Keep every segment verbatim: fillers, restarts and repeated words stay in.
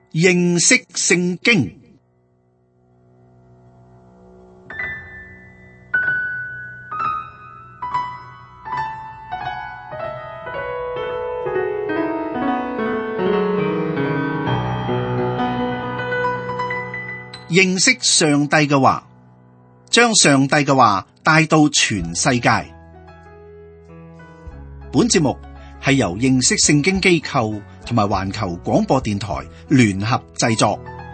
認識聖經。認識上帝嘅話，將上帝嘅話帶到全世界。本節目係由認識聖經機構同埋環球廣播電台聯合製作。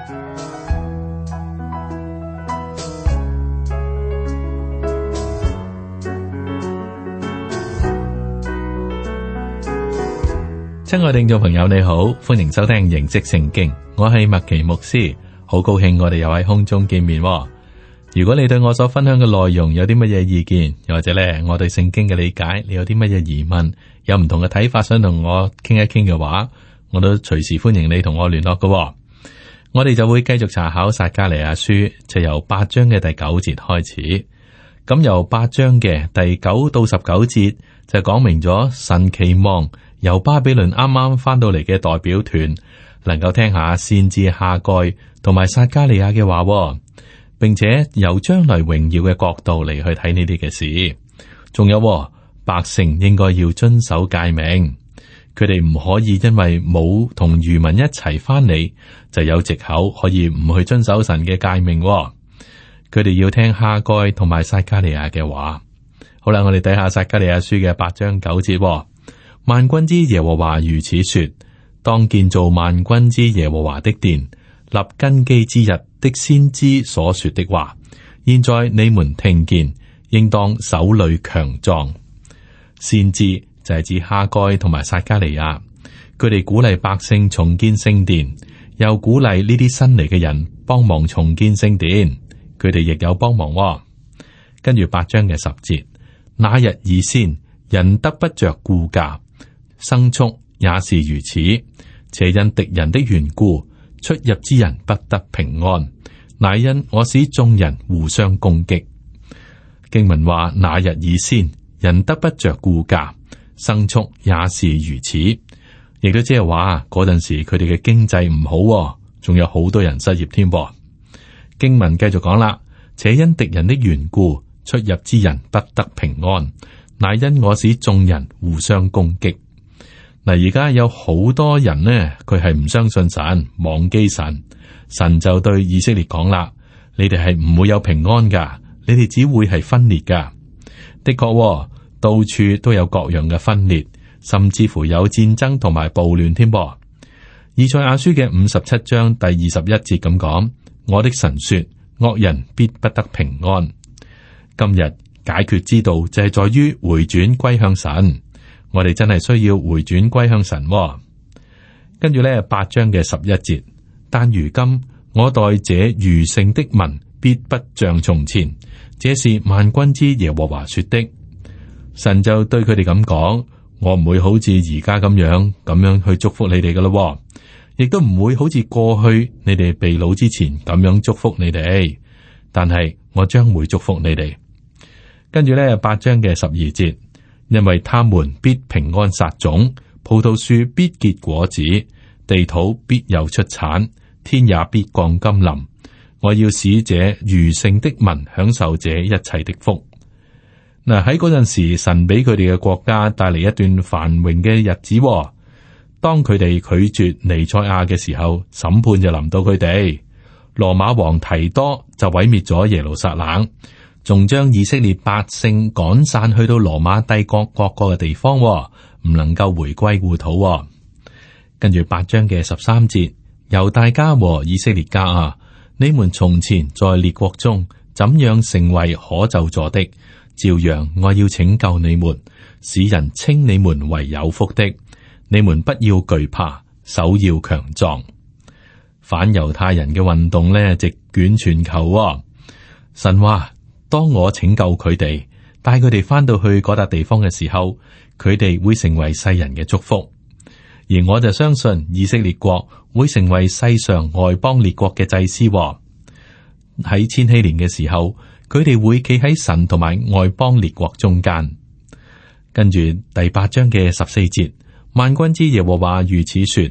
親愛聽眾朋友，你好，歡迎收聽認識聖經，我係麥奇牧師。好高興我哋又喺空中見面。如果你對我所分享嘅內容有啲乜嘢意見，又或者咧我對聖經嘅理解，你有啲乜嘢疑問，有唔同嘅睇法，想同我傾一傾嘅話，我都隨時歡迎你同我聯絡嘅。我哋就會繼續查考撒迦利亞書，就由八章嘅第九節開始。咁由八章嘅第九到十九節就講明咗神期望由巴比倫啱啱翻到嚟嘅代表團能夠聽下先知哈該同埋撒迦利亞嘅話，並且由將來榮耀嘅角度嚟去睇呢啲嘅事。仲有百姓應該要遵守誡命，佢哋唔可以因為冇同餘民一齊翻嚟就有藉口可以唔去遵守神嘅誡命。佢哋要聽哈該同埋撒迦利亞嘅話。好啦，我哋睇下撒迦利亞書嘅八章九節，萬軍之耶和華如此說：當建造萬軍之耶和華的殿，立根基之日的先知所說的話，現在你們聽見，應當手裏強壯。先知就係指哈該同埋撒迦利亞，佢哋鼓勵百姓重建聖殿，又鼓勵呢啲新嚟嘅人幫忙重建聖殿，佢哋亦有幫忙。跟住八章嘅十節，那日以先，人得不着顧家，牲畜也是如此，且因敵人的緣故，出入之人不得平安，乃因我使眾人互相攻擊。經文話：那日以先，人得不着顧家，牲畜也是如此，亦都即係話嗰陣時佢哋嘅經濟唔好，仲有好多人失業添。經文繼續講啦，且因敵人的緣故，出入之人不得平安，乃因我使眾人互相攻擊。嗱，而家有好多人呢，佢係唔相信神，忘記神，神就對以色列講啦：你哋係唔會有平安噶，你哋只會係分裂噶。的確，到處都有各樣嘅分裂，甚至乎有戰爭同埋暴亂添噃。以賽亞書嘅五十七章第二十一節咁講：我的神說，惡人必不得平安。今日解決之道就係在於回轉歸向神。我哋真係需要回轉歸向神。跟住咧，八章嘅十一節，但如今我待這餘剩的民必不像從前，這是萬軍之耶和華說的。神就對佢哋咁講：我唔會好似而家咁樣咁樣去祝福你哋噶咯，亦都唔會好似過去你哋被擄之前咁樣祝福你哋。但係我將會祝福你哋。跟住咧，八章嘅十二節。因為他們必平安撒種，葡萄樹必結果子，地土必有出產，天也必降甘霖。我要使這餘剩的民享受這一切的福。嗱，喺嗰陣時，神俾佢哋嘅國家帶嚟一段繁榮嘅日子。當佢哋拒絕彌賽亞嘅時候，審判就臨到佢哋。羅馬王提多就毀滅咗耶路撒冷，仲將以色列百姓趕散去到羅馬帝國各個嘅地方，唔能夠回歸故土。跟住八章嘅十三節，猶大家和以色列家啊，你們從前在列國中怎樣成為可咒詛的，照樣我要拯救你們，使人稱你們為有福的。你們不要懼怕，手要強壯。反猶太人嘅運動呢，席捲全球。神話，當我拯救佢哋，帶佢哋翻到去嗰笪地方嘅時候，佢哋會成為世人嘅祝福。而我就相信以色列國會成為世上外邦列國嘅祭司。喺千禧年嘅時候，佢哋會企喺神同埋外邦列國中間。跟住第八章嘅十四節，萬軍之耶和華如此說：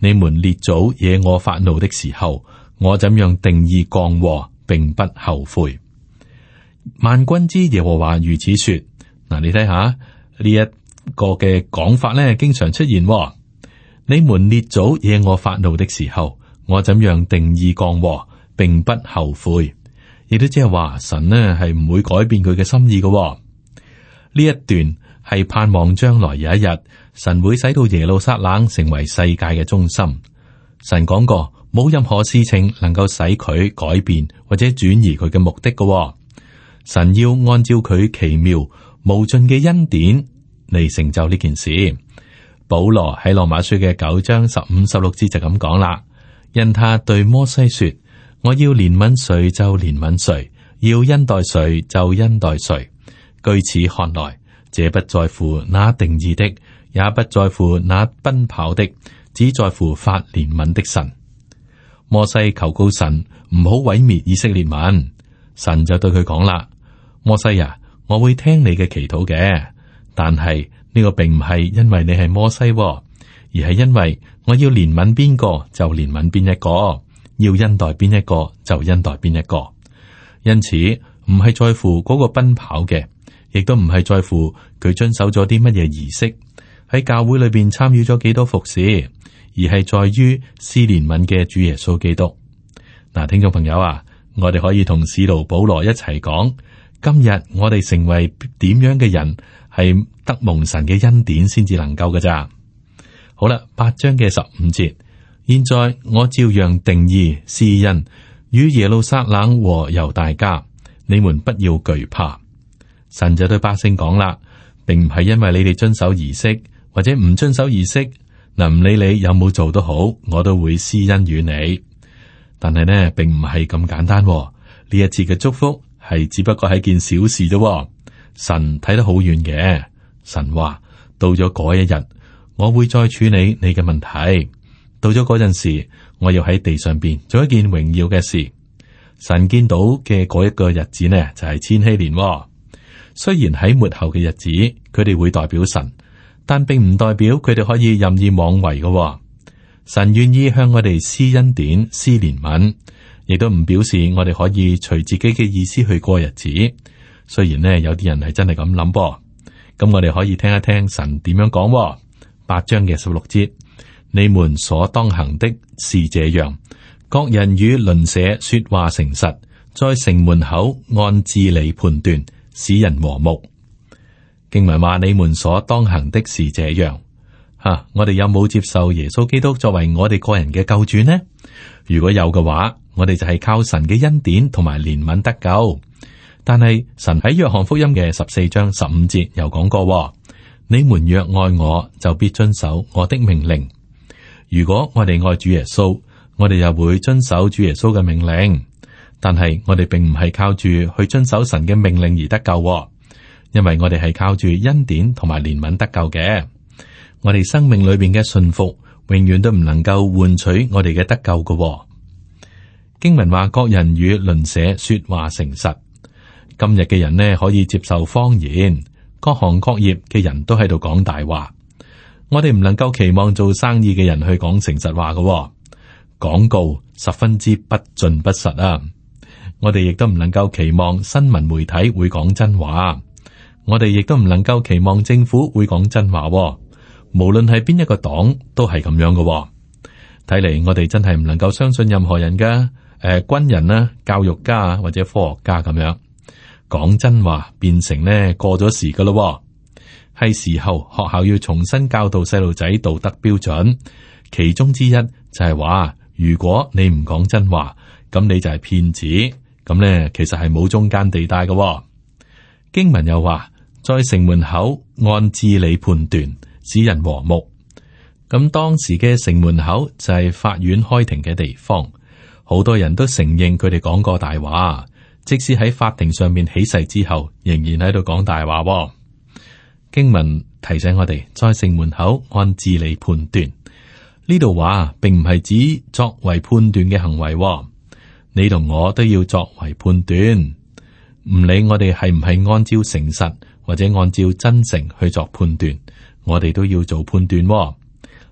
你們列祖惹我發怒的時候，我怎樣定意降禍，並不後悔。萬軍之耶和華如此說。嗱，你睇下呢一個嘅講法咧，經常出現。你們列祖惹我發怒的時候，我怎樣定意降禍，並不後悔。亦都即係話神呢係唔會改變佢嘅心意嘅。呢一段係盼望將來有一日，神會使到耶路撒冷成為世界嘅中心。神講過，冇任何事情能夠使佢改變或者轉移佢嘅目的嘅。神要按照佢奇妙無盡嘅恩典嚟成就呢件事。保羅喺羅馬書嘅九章十五、十六節就咁講啦。因他對摩西說：我要憐憫誰就憐憫誰，要恩待誰就恩待誰。據此看來，這不在乎那定義的，也不在乎那奔跑的，只在乎發憐憫的神。摩西求告神唔好毀滅以色列民，神就對佢講啦：摩西啊，我會聽你嘅祈禱嘅，但係呢個並唔係因為你係摩西，而係因為我要憐憫邊個就憐憫邊一個，要恩待邊一個就恩待邊一個。因此唔係在乎嗰個奔跑嘅，亦都唔係在乎佢遵守咗啲乜嘢儀式，喺教會裏邊參與咗幾多服侍，而係在於施憐憫嘅主耶穌基督。嗱，聽眾朋友啊，我哋可以同使徒保羅一齊講，今日我哋成為點樣嘅人，係得蒙神嘅恩典先至能夠㗎咋。好啦，八章嘅十五節，現在我照樣定義施恩與耶路撒冷和猶大家，你們不要懼怕。神就對百姓講啦，並唔係因為你哋遵守儀式或者唔遵守儀式，嗱，唔理你有冇做都好，我都會施恩與你。但係呢，並唔係咁簡單。呢一次嘅祝福係只不過係件小事啫。神睇得好遠嘅，神話到咗嗰一日，我會再處理你嘅問題。到咗嗰陣時，我要喺地上邊做一件榮耀嘅事。神見到嘅嗰一個日子呢，就係千禧年。雖然喺末後嘅日子，佢哋會代表神，但並唔代表佢哋可以任意妄為嘅。神願意向我哋施恩典、施憐憫，亦都唔表示我哋可以隨自己嘅意思去過日子。雖然呢，有啲人係真係咁諗噃，咁我哋可以聽一聽神點樣講。八章嘅十六節，你們所當行的是這樣，各人與鄰舍說話誠實，在城門口按治理判斷，使人和睦。經文話你們所當行的是這樣。吓、啊，我哋有冇接受耶穌基督作為我哋個人嘅救主呢？如果有嘅話，我哋就係靠神嘅恩典同埋憐憫得救。但係神喺約翰福音嘅十四章十五節又講過，你們若愛我，就必遵守我的命令。如果我哋愛主耶穌，我哋又會遵守主耶穌嘅命令。但係我哋並唔係靠住去遵守神嘅命令而得救，因為我哋係靠住恩典同埋憐憫得救嘅。我哋生命裏邊嘅信服，永遠都唔能夠換取我哋嘅得救嘅。經文話，各人與鄰舍說話誠實。今日嘅人呢，可以接受謊言，各行各業嘅人都喺度講大話。我哋唔能夠期望做生意嘅人去講誠實話嘅，廣告十分之不盡不實啊！我哋亦都唔能夠期望新聞媒體會講真話，我哋亦都唔能夠期望政府會講真話。無論係邊一個黨都係咁樣嘅。睇嚟我哋真係唔能夠相信任何人噶，誒、呃，軍人啦、教育家啊或者科學家咁樣講真話，變成呢過咗時噶咯。係時候學校要重新教導細路仔道德標準，其中之一就係話，如果你唔講真話，咁你就係騙子。咁呢其實係冇中間地帶嘅。經文又話，在城門口按治理判斷，使人和睦。咁當時嘅城門口就係法院開庭嘅地方，好多人都承認佢哋講過大話，即使喺法庭上面起誓之後，仍然喺度講大話。經文提醒我哋，在城門口按治理判斷，呢度話並唔係指作為判斷嘅行為。你同我都要作為判斷，唔理我哋係唔係按照誠實或者按照真誠去作判斷，我哋都要做判斷。呢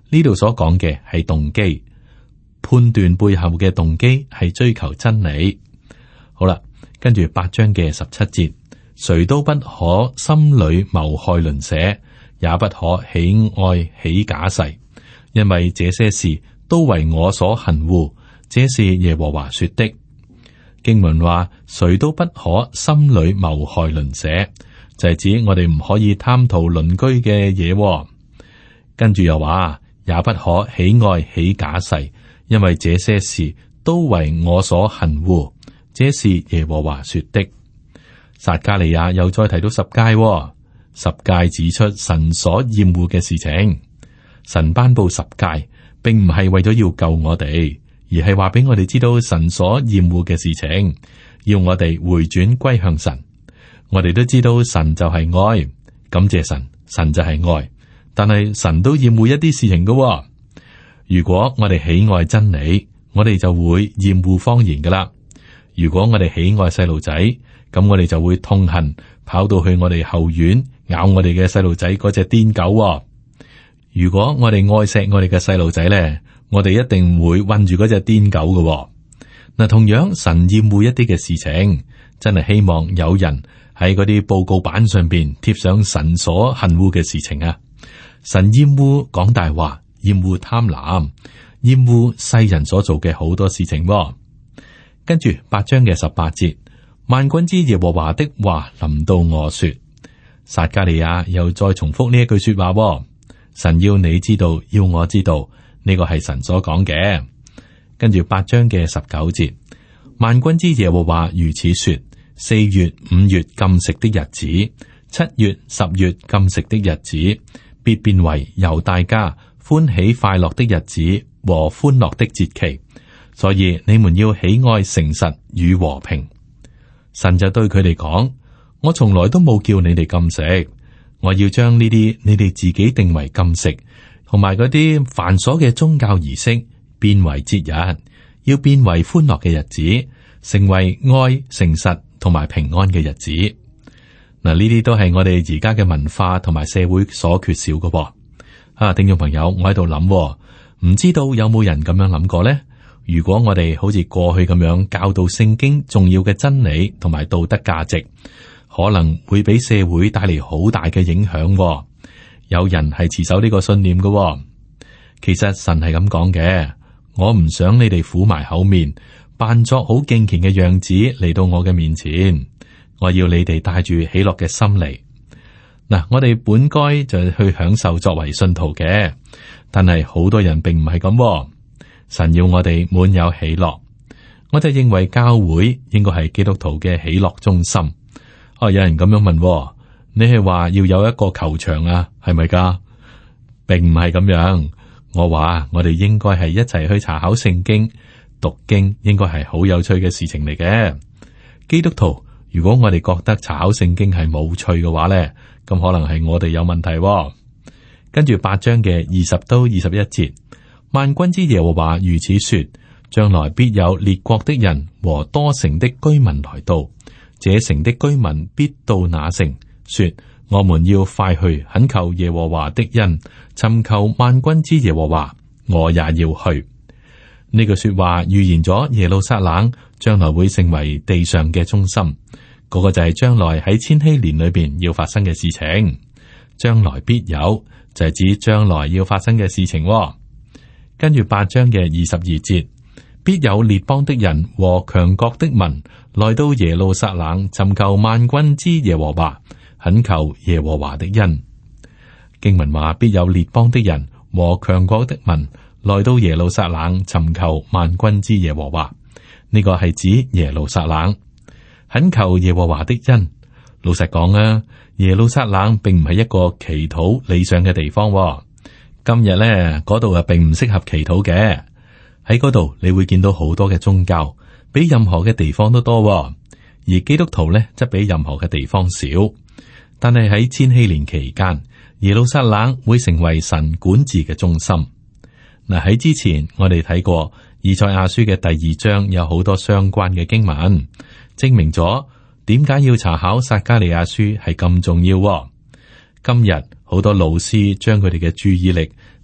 呢度所講嘅係動機，判斷背後嘅動機係追求真理。好啦，跟住八章嘅十七節，誰都不可心裏謀害鄰舍，也不可喜愛起假誓，因為這些事都為我所恨惡，這是耶和華說的。經文話，誰都不可心裏謀害鄰舍，就係指我哋唔可以貪圖鄰居嘅嘢。跟住又話，也不可喜愛起假誓，因為這些事都為我所恨惡，這是耶和華說的。撒迦利亞又再提到十誡，十誡指出神所厭惡嘅事情。神頒布十誡，並唔係為咗要救我哋，而係話俾我哋知道神所厭惡嘅事情，要我哋回轉歸向神。我哋都知道神就係愛，感謝神，神就係愛。但係神都厭惡一啲事情㗎。如果我哋喜愛真理，我哋就會厭惡謊言噶啦。如果我哋喜愛細路仔，咁我哋就會痛恨跑到去我哋後院咬我哋嘅細路仔嗰隻癲狗。如果我哋愛錫我哋嘅細路仔咧，我哋一定會韞住嗰隻癲狗嘅。嗱，同樣神厭惡一啲嘅事情，真係希望有人喺嗰啲報告板上邊貼上神所恨惡嘅事情啊！神厭惡講大話，厭惡貪婪，厭惡世人所做嘅好多事情。跟住八章嘅十八節，萬軍之耶和華的話臨到我說，撒迦利亞又再重複呢一句說話。神要你知道，要我知道，呢個係神所講嘅。跟住八章嘅十九節，萬軍之耶和華如此說：四月、五月禁食的日子，七月、十月禁食的日子，必變為猶大家歡喜快樂的日子和歡樂的節期。所以你們要喜愛誠實與和平。神就對佢哋講：我從來都冇叫你哋禁食，我要將呢啲你哋自己定為禁食，同埋嗰啲繁瑣嘅宗教儀式變為節日，要變為歡樂嘅日子，成為愛、誠實同埋平安嘅日子。嗱，呢啲都係我哋而家嘅文化同埋社會所缺少嘅。啊，聽眾朋友，我喺度諗，唔知道有冇人咁樣諗過呢？如果我哋好似過去咁樣教導聖經重要嘅真理同埋道德價值，可能會俾社會帶嚟好大嘅影響。有人係持守呢個信念嘅。其實神係咁講嘅，我唔想你哋苦埋口面，扮作好敬虔嘅樣子嚟到我嘅面前。我要你哋帶住喜樂嘅心嚟。嗱，我哋本該就係去享受作為信徒嘅，但係好多人並唔係咁。神要我哋滿有喜樂，我就認為教會應該係基督徒嘅喜樂中心。哦，有人咁樣問，你係話要有一個球場啊，係咪噶？並唔係咁樣。我話我哋應該係一齊去查考聖經，讀經應該係好有趣嘅事情嚟嘅。基督徒，如果我哋覺得查考聖經係冇趣嘅話咧，咁可能係我哋有問題。跟住八章嘅二十到二十一節。萬軍之耶和華如此說：將來必有列國的人和多城的居民來到，這城的居民必到那城，說：我們要快去懇求耶和華的恩，尋求萬軍之耶和華，我也要去。呢句說話預言咗耶路撒冷將來會成為地上嘅中心，嗰、那個就係將來喺千禧年裏邊要發生嘅事情。將來必有，就係、是、指將來要發生嘅事情。跟住八章嘅二十二節，必有列邦的人和強國的民來到耶路撒冷，尋求萬軍之耶和華，懇求耶和華的恩。經文話，必有列邦的人和強國的民來到耶路撒冷，尋求萬軍之耶和華。呢、這個係指耶路撒冷，懇求耶和華的恩。老實講啊，耶路撒冷並唔係一個祈禱理想嘅地方。今日咧，嗰度啊，並唔適合祈禱嘅。喺嗰度你會見到好多嘅宗教，比任何嘅地方都多，而基督徒咧則比任何嘅地方少。但係喺千禧年期間，耶路撒冷會成為神管治嘅中心。嗱，喺之前我哋睇過以賽亞書嘅第二章，有好多相關嘅經文，證明咗點解要查考撒迦利亞書係咁重要。今日好多老師將佢哋嘅注意力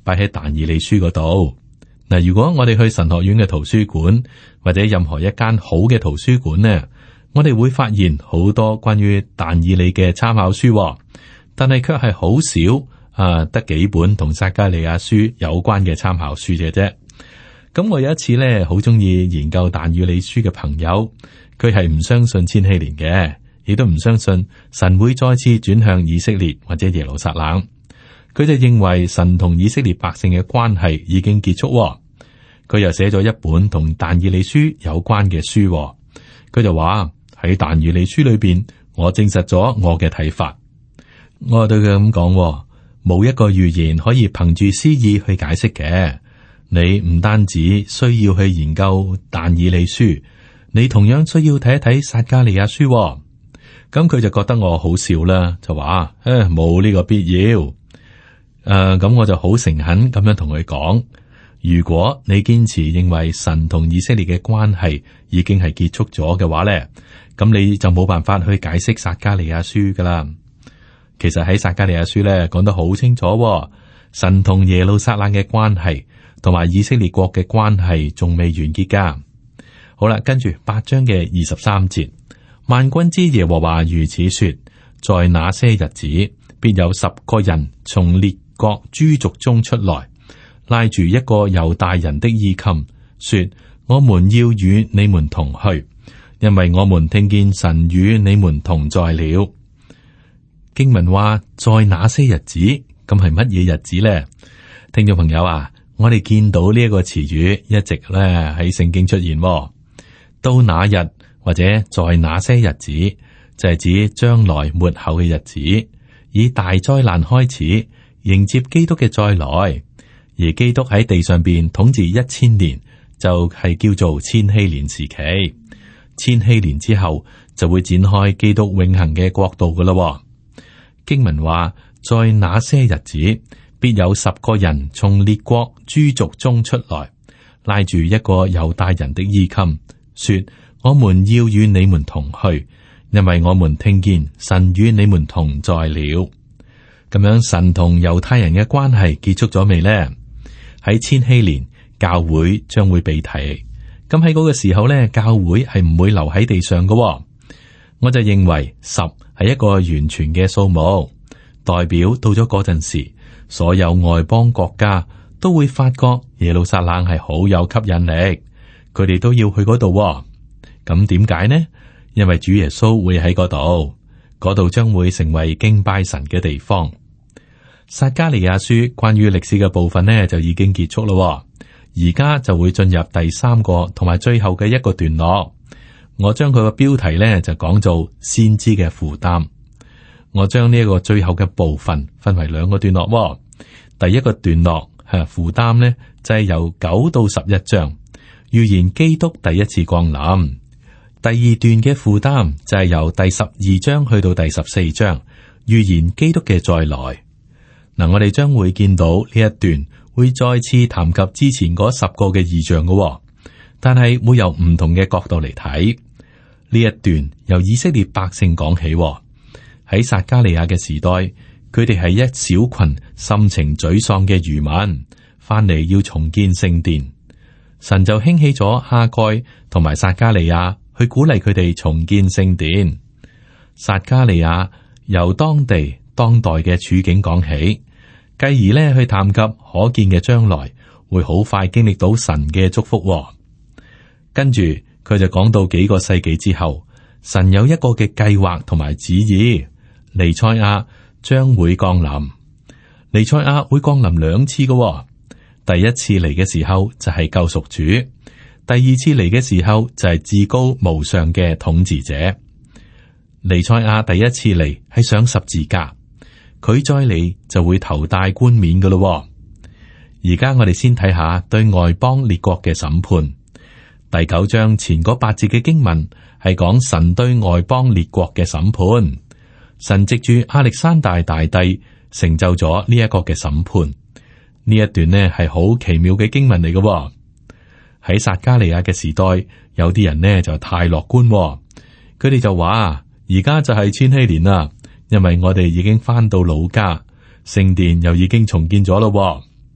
擺喺但以理書嗰度。嗱，如果我哋去神學院嘅圖書館或者任何一間好嘅圖書館呢，我哋會發現好多關於但以理嘅參考書，但係卻係好少啊，得幾本同撒迦利亞書有關嘅參考書嘅啫。咁我有一次咧，好中意研究但以理書嘅朋友，佢係唔相信千禧年嘅，亦都唔相信神會再次轉向以色列或者耶路撒冷。佢就認為神同以色列百姓嘅關係已經結束。佢又寫咗一本同但以理書有關嘅書。佢就話喺但以理書裏邊，我證實咗我嘅睇法。我對佢咁講，冇一個預言可以憑住詩意去解釋嘅。你唔單止需要去研究但以理書，你同樣需要睇一睇撒迦利亞書。咁佢就覺得我好笑啦，就話誒，冇呢個必要。誒、呃，咁我就好誠懇咁樣同佢講，如果你堅持認為神同以色列嘅關係已經係結束咗嘅話咧，咁你就冇辦法去解釋撒迦利亞書噶啦。其實喺撒迦利亞書咧講得好清楚，神同耶路撒冷嘅關係同埋以色列國嘅關係仲未完結噶。好啦，跟住八章嘅二十三節，萬軍之耶和華如此說：在那些日子，必有十個人從列國諸族中出來，拉住一個猶大人的衣襟，說：我們要與你們同去，因為我們聽見神與你們同在了。經文話在那些日子，咁係乜嘢日子呢？聽眾朋友啊，我哋見到呢一個詞語一直咧喺聖經出現，到那日或者在那些日子，就係指將來末後嘅日子，以大災難開始迎接基督嘅再來，而基督喺地上邊統治一千年，就係叫做千禧年時期。千禧年之後就會展開基督永恆嘅國度噶啦。經文話，在那些日子，必有十個人從列國諸族中出來，拉住一個猶大人的衣襟，說：我們要與你們同去，因為我們聽見神與你們同在了。咁樣，神同猶太人嘅關係結束咗未呢？喺千禧年，教會將會被提。咁喺嗰個時候呢，教會係唔會留喺地上嘅。我就認為十係一個完全嘅數目，代表到咗嗰陣時，所有外邦國家都會發覺耶路撒冷係好有吸引力，佢哋都要去嗰度。咁點解呢？因為主耶穌會喺嗰度，嗰度將會成為敬拜神嘅地方。撒迦利亞書關於歷史嘅部分呢，就已經結束咯。而家就會進入第三個同埋最後嘅一個段落。我將佢個標題呢就講做先知嘅負擔。我將呢一個最後嘅部分分為兩個段落。第一個段落係負擔呢，就係由九到十一章，預言基督第一次降臨。第二段嘅負擔就係由第十二章去到第十四章，預言基督嘅再來。嗱，我哋將會見到呢一段會再次談及之前嗰十個嘅異象嘅，但係會由唔同嘅角度嚟睇。呢一段由以色列百姓講起，喺撒迦利亞嘅時代，佢哋係一小群心情沮喪嘅餘民，翻嚟要重建聖殿。神就興起咗哈該同埋撒迦利亞去鼓勵佢哋重建聖殿。撒迦利亞由當地當代嘅處境講起，繼而呢去談及可見嘅將來會好快經歷到神嘅祝福。跟住佢就講到幾個世紀之後，神有一個嘅計劃同埋旨意，彌賽亞將會降臨。彌賽亞會降臨兩次嘅，第一次嚟嘅時候就係救贖主，第二次嚟嘅時候就係至高無上嘅統治者。彌賽亞第一次嚟係上十字架，佢再嚟就會頭戴冠冕嘅咯。而家我哋先睇下對外邦列國嘅審判。第九章前嗰八節嘅經文係講神對外邦列國嘅審判，神藉住亞歷山大大帝成就咗呢一個嘅審判。呢一段呢係好奇妙嘅經文嚟嘅。喺撒迦利亞嘅時代，有啲人呢就太樂觀，佢哋就話而家就係千禧年啦，因為我哋已經翻到老家，聖殿又已經重建咗咯。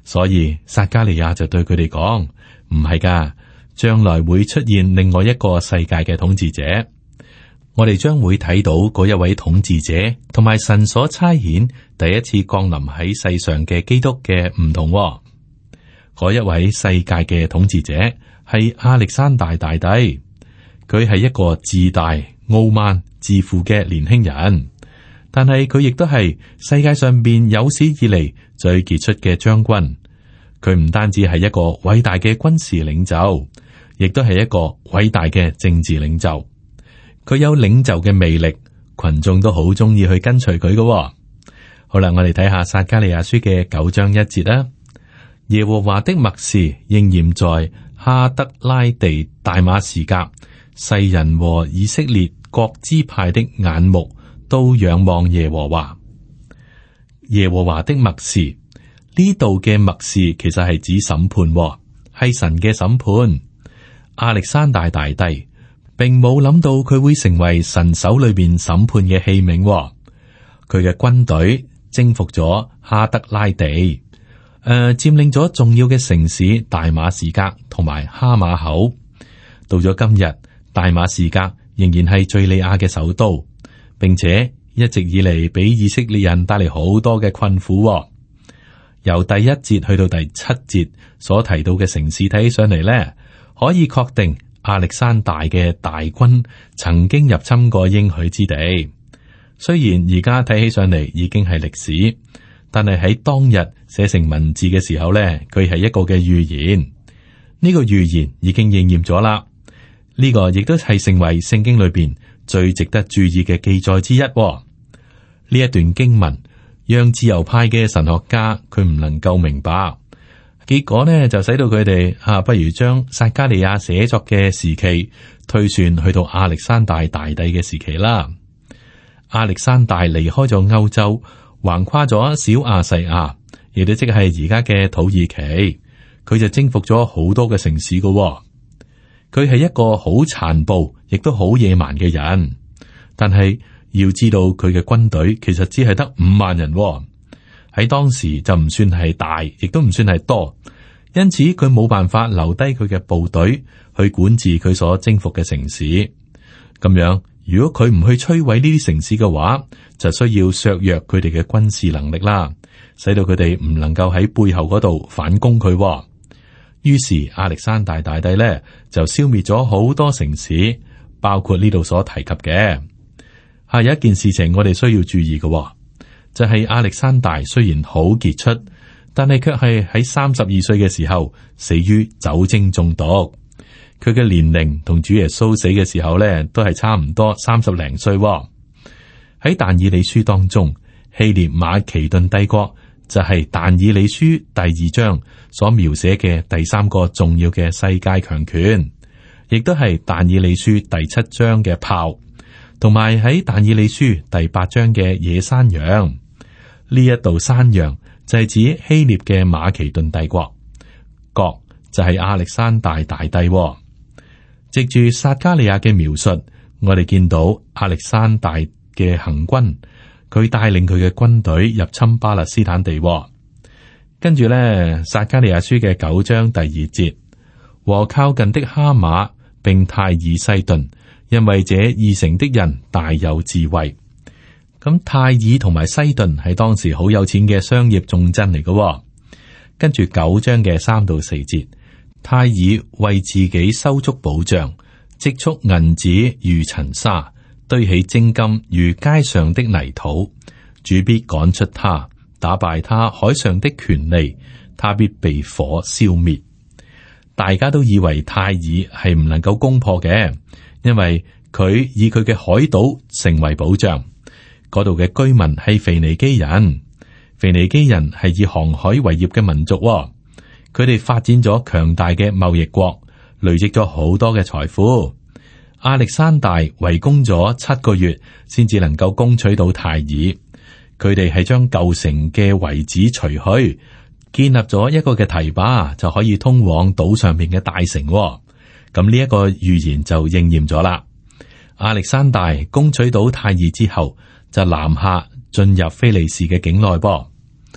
所以撒迦利亞就對佢哋講：唔係噶，將來會出現另外一個世界嘅統治者。我哋將會睇到嗰一位統治者同埋神所差遣第一次降臨喺世上嘅基督嘅唔同。嗰一位世界嘅統治者係亞歷山大大帝，佢係一個自大、傲慢、自負嘅年輕人，但係佢亦都係世界上邊有史以嚟最傑出嘅將軍。佢唔單止係一個偉大嘅軍事領袖，亦都係一個偉大嘅政治領袖。佢有領袖嘅魅力，群眾都好中意去跟隨佢嘅。好啦，我哋睇下撒迦利亞書嘅九章一節啦。耶和華的默示應驗在哈德拉地大馬士革，世人和以色列各支派的眼目都仰望耶和華。耶和華的默示，呢度嘅默示其實係指審判，係神嘅審判。亞歷山大大帝並冇諗到佢會成為神手裏邊審判嘅器皿。佢嘅軍隊征服咗哈德拉地，誒、呃，佔領咗重要嘅城市大馬士革同埋哈馬口。到咗今日，大馬士革仍然係敘利亞嘅首都，並且一直以嚟俾以色列人帶嚟好多嘅困苦。由第一節去到第七節所提到嘅城市睇起上嚟咧，可以確定亞歷山大嘅大軍曾經入侵過應許之地。雖然而家睇起上嚟已經係歷史，但係喺當日寫成文字嘅時候咧，佢係一個嘅預言。呢個預言已經應驗咗啦。呢個亦都係成為聖經裏邊最值得注意嘅記載之一。呢一段經文讓自由派嘅神學家佢唔能夠明白，結果呢就使到佢哋啊，不如將撒迦利亞寫作嘅時期推算去到亞歷山大大帝嘅時期啦。亞歷山大離開咗歐洲，橫跨咗小亞細亞，亦都即係而家嘅土耳其，佢就征服咗好多嘅城市噶。佢係一個好殘暴，亦都好野蠻嘅人，但係要知道佢嘅軍隊其實只係得五萬人，喺當時就唔算係大，亦都唔算係多，因此佢冇辦法留低佢嘅部隊去管治佢所征服嘅城市。咁樣，如果佢唔去摧毀呢啲城市嘅話，就需要削弱佢哋嘅軍事能力啦，使到佢哋唔能夠喺背後嗰度反攻佢。於是亞歷山大大帝咧就消滅咗好多城市，包括呢度所提及嘅。係有一件事情我哋需要注意嘅，就係亞歷山大雖然好傑出，但係卻係喺三十二歲嘅時候死於酒精中毒。佢嘅年齡同主耶穌死嘅時候咧都係差唔多三十零歲。喺但以理書當中，希臘馬其頓帝國就係但以理書第二章所描寫嘅第三個重要嘅世界強權，亦都係但以理書第七章嘅豹，同埋喺但以理書第八章嘅野山羊。呢一度山羊就係指希臘嘅馬其頓帝國，角就係亞歷山大大帝。藉住撒迦利亞嘅描述，我哋見到亞歷山大嘅行軍，佢帶領佢嘅軍隊入侵巴勒斯坦地。跟住咧，撒迦利亞書嘅九章第二節，和靠近的哈馬並泰爾西頓，因為這二城的人大有智慧。咁泰爾同埋西頓係當時好有錢嘅商業重鎮嚟嘅。跟住九章嘅三到四節，泰爾為自己收足保障，積蓄銀子如塵沙，堆起精金如街上的泥土。主必趕出他，打敗他海上的權利，他必被火消滅。大家都以為泰爾係唔能夠攻破嘅，因為佢以佢嘅海島成為保障。嗰度嘅居民係腓尼基人，腓尼基人係以航海為業嘅民族。佢哋發展咗強大嘅貿易國，累積咗好多嘅財富。亞歷山大圍攻咗七個月，先至能夠攻取到泰爾。佢哋係將舊城嘅遺址除去，建立咗一個嘅堤壩，就可以通往島上面嘅大城。咁呢一個預言就應驗咗啦。亞歷山大攻取到泰爾之後，就南下進入非利士嘅境內噃。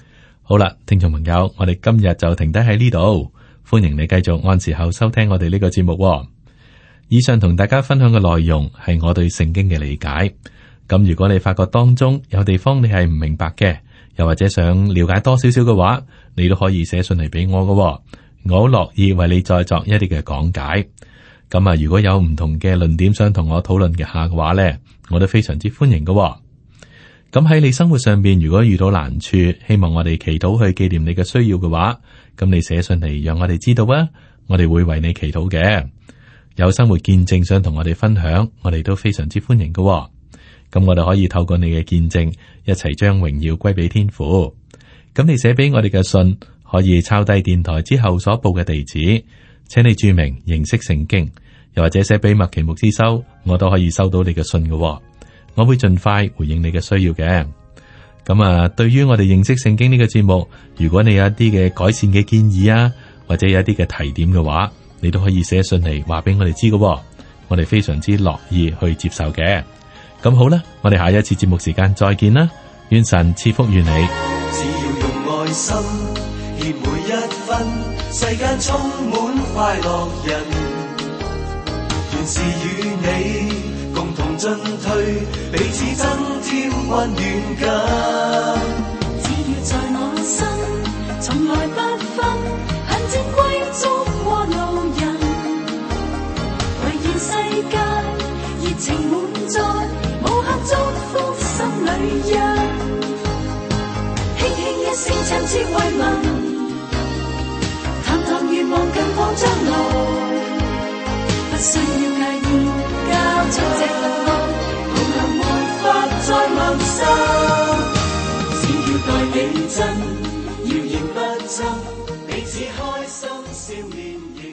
好啦，聽眾朋友，我哋今日就停低喺呢度，歡迎你繼續按時候收聽我哋呢個節目喎。以上同大家分享嘅內容係我對聖經嘅理解。咁如果你發覺當中有地方你係唔明白嘅，又或者想了解多少少嘅話，你都可以寫信嚟俾我㗎喎。我好樂意為你再作一啲嘅講解。咁啊，如果有唔同嘅論點想同我討論嘅下嘅話呢，我都非常之歡迎㗎喎。咁喺你生活上邊，如果遇到難處，希望我哋祈禱去紀念你嘅需要嘅話，咁你寫信嚟讓我哋知道啊，我哋會為你祈禱嘅。有生活見證想同我哋分享，我哋都非常之歡迎㗎喎。咁我哋可以透過你嘅見證，一齊將榮耀歸俾天父。咁你寫俾我哋嘅信，可以抄低電台之後所報嘅地址，請你注明認識聖經，又或者寫俾麥奇牧師收，我都可以收到你嘅信㗎喎。我會盡快回應你嘅需要嘅。咁啊，對於我哋認識聖經呢個節目，如果你有一啲嘅改善嘅建議啊，或者有一啲嘅提點嘅話，你都可以寫信嚟話俾我哋知㗎。我哋非常之樂意去接受嘅。咁好啦，我哋下一次節目時間再見啦。願神賜福於你。 只要用愛心獻每一分，世間充滿快樂人，願是與你共同進退，彼此增添溫暖感。 只要在我心，從來不分，恨戰歸宗過路人，唯願世界熱情滿載，無限祝福心裏人，輕輕一聲親切慰問，談談願望近況將來，不需要介意交出這份愛，同行無法再陌生，只要待你真，要認不真，彼此開心笑臉。